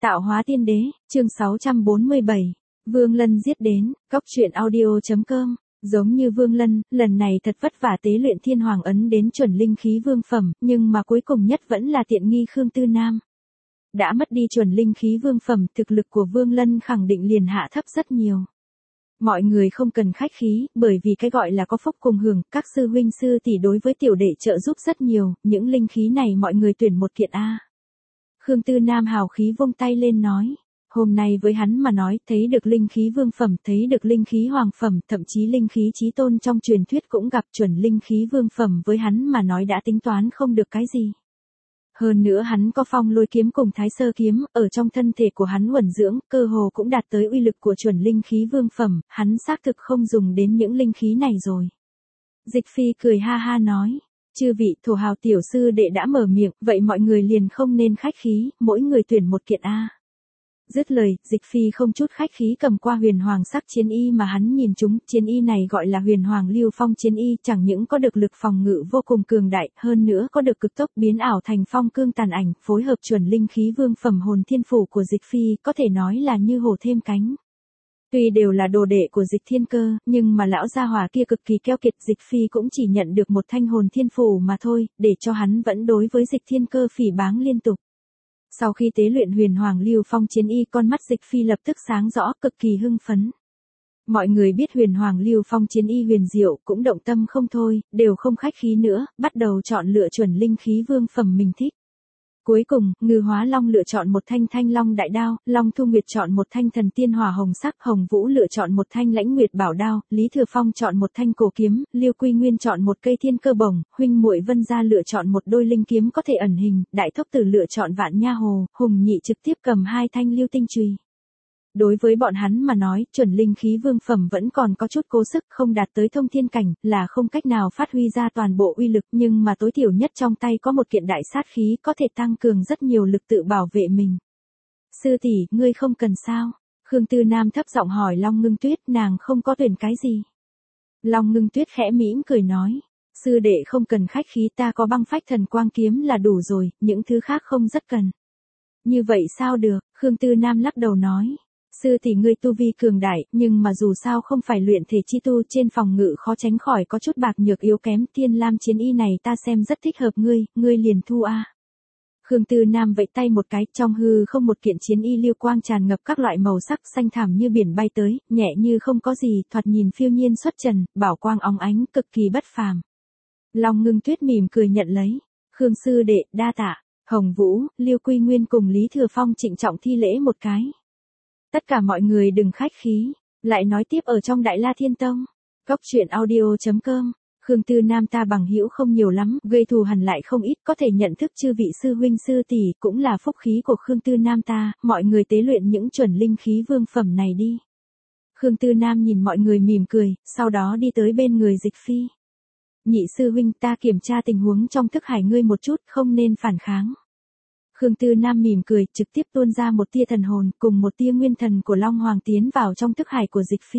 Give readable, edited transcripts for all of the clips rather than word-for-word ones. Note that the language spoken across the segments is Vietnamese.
Tạo hóa tiên đế, chương 647. Vương Lân giết đến, cóc truyện audio.com. Giống như Vương Lân, lần này thật vất vả tế luyện thiên hoàng ấn đến chuẩn linh khí vương phẩm, nhưng mà cuối cùng nhất vẫn là tiện nghi Khương Tư Nam. Đã mất đi chuẩn linh khí vương phẩm, thực lực của Vương Lân khẳng định liền hạ thấp rất nhiều. Mọi người không cần khách khí, bởi vì cái gọi là có phúc cùng hưởng, các sư huynh sư tỷ đối với tiểu đệ trợ giúp rất nhiều, những linh khí này mọi người tuyển một kiện A. Khương Tư Nam hào khí vung tay lên nói. Hôm nay với hắn mà nói, thấy được linh khí vương phẩm, thấy được linh khí hoàng phẩm, thậm chí linh khí chí tôn trong truyền thuyết cũng gặp chuẩn linh khí vương phẩm, với hắn mà nói đã tính toán không được cái gì. Hơn nữa hắn có phong lôi kiếm cùng thái sơ kiếm, ở trong thân thể của hắn uẩn dưỡng, cơ hồ cũng đạt tới uy lực của chuẩn linh khí vương phẩm, hắn xác thực không dùng đến những linh khí này rồi. Dịch Phi cười ha ha nói. Chư vị thổ hào tiểu sư đệ đã mở miệng, vậy mọi người liền không nên khách khí, mỗi người tuyển một kiện A. Dứt lời, Dịch Phi không chút khách khí cầm qua huyền hoàng sắc chiến y mà hắn nhìn chúng, chiến y này gọi là huyền hoàng lưu phong chiến y, chẳng những có được lực phòng ngự vô cùng cường đại, hơn nữa có được cực tốc biến ảo thành phong cương tàn ảnh, phối hợp chuẩn linh khí vương phẩm hồn thiên phủ của Dịch Phi, có thể nói là như hổ thêm cánh. Tuy đều là đồ đệ của Dịch Thiên Cơ, nhưng mà lão gia hỏa kia cực kỳ keo kiệt, Dịch Phi cũng chỉ nhận được một thanh hồn thiên phủ mà thôi, để cho hắn vẫn đối với Dịch Thiên Cơ phỉ báng liên tục. Sau khi tế luyện huyền hoàng lưu phong chiến y, con mắt Dịch Phi lập tức sáng rõ, cực kỳ hưng phấn. Mọi người biết huyền hoàng lưu phong chiến y huyền diệu, cũng động tâm không thôi, đều không khách khí nữa, bắt đầu chọn lựa chuẩn linh khí vương phẩm mình thích. Cuối cùng, Ngư Hóa Long lựa chọn một thanh thanh long đại đao, Long Thu Nguyệt chọn một thanh thần tiên hỏa hồng sắc, Hồng Vũ lựa chọn một thanh lãnh nguyệt bảo đao, Lý Thừa Phong chọn một thanh cổ kiếm, Liêu Quy Nguyên chọn một cây thiên cơ bổng, huynh muội Vân Gia lựa chọn một đôi linh kiếm có thể ẩn hình, Đại Thốc Tử lựa chọn Vạn Nha Hồ, Hùng Nhị trực tiếp cầm hai thanh lưu tinh chùy. Đối với bọn hắn mà nói, chuẩn linh khí vương phẩm vẫn còn có chút cố sức, không đạt tới thông thiên cảnh, là không cách nào phát huy ra toàn bộ uy lực, nhưng mà tối thiểu nhất trong tay có một kiện đại sát khí có thể tăng cường rất nhiều lực tự bảo vệ mình. Sư tỷ, ngươi không cần sao? Khương Tư Nam thấp giọng hỏi Long Ngưng Tuyết, nàng không có tuyển cái gì. Long Ngưng Tuyết khẽ mỉm cười nói, sư đệ không cần khách khí, ta có băng phách thần quang kiếm là đủ rồi, những thứ khác không rất cần. Như vậy sao được? Khương Tư Nam lắc đầu nói. Sư tỷ ngươi tu vi cường đại, nhưng mà dù sao không phải luyện thể chi tu, trên phòng ngự khó tránh khỏi có chút bạc nhược yếu kém, Thiên Lam chiến y này ta xem rất thích hợp ngươi liền thu a. Khương Tư Nam vẫy tay một cái, trong hư không một kiện chiến y lưu quang tràn ngập các loại màu sắc xanh thẳm như biển bay tới, nhẹ như không có gì, thoạt nhìn phiêu nhiên xuất trần, bảo quang óng ánh, cực kỳ bất phàm. Long Ngưng Tuyết mỉm cười nhận lấy. Khương sư đệ, đa tạ. Hồng Vũ, Liêu Quy Nguyên cùng Lý Thừa Phong trịnh trọng thi lễ một cái. Tất cả mọi người đừng khách khí, lại nói tiếp ở trong Đại La Thiên Tông. Cóc truyện audio.com. Khương Tư Nam ta bằng hữu không nhiều lắm, gây thù hằn lại không ít, có thể nhận thức chư vị sư huynh sư tỷ, cũng là phúc khí của Khương Tư Nam ta, mọi người tế luyện những chuẩn linh khí vương phẩm này đi. Khương Tư Nam nhìn mọi người mỉm cười, sau đó đi tới bên người Dịch Phi. Nhị sư huynh, ta kiểm tra tình huống trong thức hải ngươi một chút, không nên phản kháng. Khương Tư Nam mỉm cười, trực tiếp tuôn ra một tia thần hồn, cùng một tia nguyên thần của Long Hoàng tiến vào trong thức hải của Dịch Phi.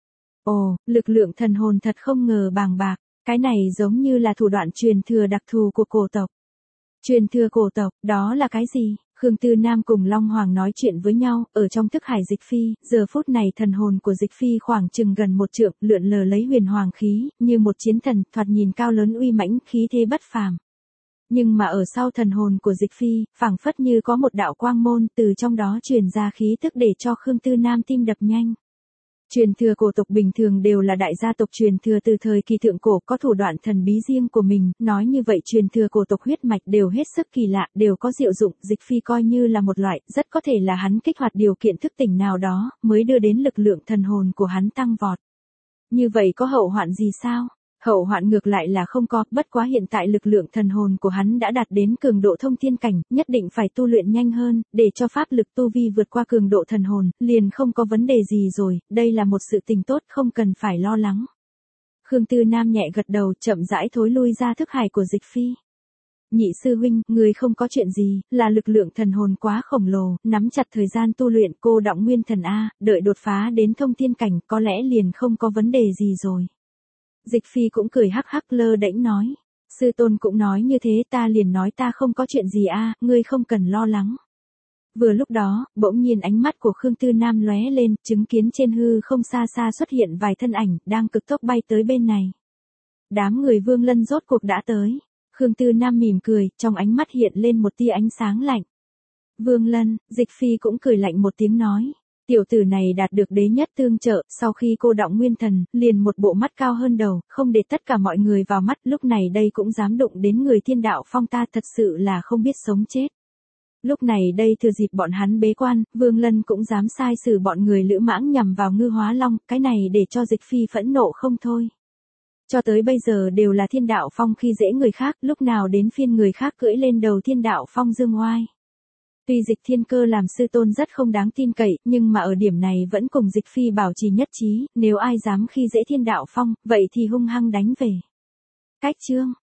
Ồ, lực lượng thần hồn thật không ngờ bàng bạc, cái này giống như là thủ đoạn truyền thừa đặc thù của cổ tộc. Truyền thừa cổ tộc, đó là cái gì? Khương Tư Nam cùng Long Hoàng nói chuyện với nhau, ở trong thức hải Dịch Phi, giờ phút này thần hồn của Dịch Phi khoảng chừng gần một trượng, lượn lờ lấy huyền hoàng khí, như một chiến thần, thoạt nhìn cao lớn uy mãnh, khí thế bất phàm. Nhưng mà ở sau thần hồn của Dịch Phi, phảng phất như có một đạo quang môn, từ trong đó truyền ra khí tức để cho Khương Tư Nam tim đập nhanh. Truyền thừa cổ tộc bình thường đều là đại gia tộc truyền thừa từ thời kỳ thượng cổ, có thủ đoạn thần bí riêng của mình, nói như vậy truyền thừa cổ tộc huyết mạch đều hết sức kỳ lạ, đều có diệu dụng, Dịch Phi coi như là một loại, rất có thể là hắn kích hoạt điều kiện thức tỉnh nào đó, mới đưa đến lực lượng thần hồn của hắn tăng vọt. Như vậy có hậu hoạn gì sao? Hậu hoạn ngược lại là không có, bất quá hiện tại lực lượng thần hồn của hắn đã đạt đến cường độ thông thiên cảnh, nhất định phải tu luyện nhanh hơn, để cho pháp lực tu vi vượt qua cường độ thần hồn, liền không có vấn đề gì rồi, đây là một sự tình tốt, không cần phải lo lắng. Khương Tư Nam nhẹ gật đầu, chậm rãi thối lui ra thức hải của Dịch Phi. Nhị sư huynh, người không có chuyện gì, là lực lượng thần hồn quá khổng lồ, nắm chặt thời gian tu luyện, cô đọng nguyên thần A, đợi đột phá đến thông thiên cảnh, có lẽ liền không có vấn đề gì rồi. Dịch Phi cũng cười hắc hắc lơ đễnh nói. Sư tôn cũng nói như thế, ta liền nói ta không có chuyện gì a, ngươi không cần lo lắng. Vừa lúc đó, bỗng nhiên ánh mắt của Khương Tư Nam lóe lên, chứng kiến trên hư không xa xa xuất hiện vài thân ảnh, đang cực tốc bay tới bên này. Đám người Vương Lân rốt cuộc đã tới. Khương Tư Nam mỉm cười, trong ánh mắt hiện lên một tia ánh sáng lạnh. Vương Lân, Dịch Phi cũng cười lạnh một tiếng nói. Tiểu tử này đạt được đế nhất tương trợ, sau khi cô đọng nguyên thần, liền một bộ mắt cao hơn đầu, không để tất cả mọi người vào mắt, lúc này đây cũng dám đụng đến người Thiên Đạo Phong, ta thật sự là không biết sống chết. Lúc này đây thừa dịp bọn hắn bế quan, Vương Lân cũng dám sai xử bọn người Lữ Mãng nhằm vào Ngư Hóa Long, cái này để cho Dịch Phi phẫn nộ không thôi. Cho tới bây giờ đều là Thiên Đạo Phong khi dễ người khác, lúc nào đến phiên người khác cưỡi lên đầu Thiên Đạo Phong dương oai. Tuy Dịch Thiên Cơ làm sư tôn rất không đáng tin cậy, nhưng mà ở điểm này vẫn cùng Dịch Phi bảo trì nhất trí, nếu ai dám khi dễ Thiên Đạo Phong, vậy thì hung hăng đánh về. Cách chương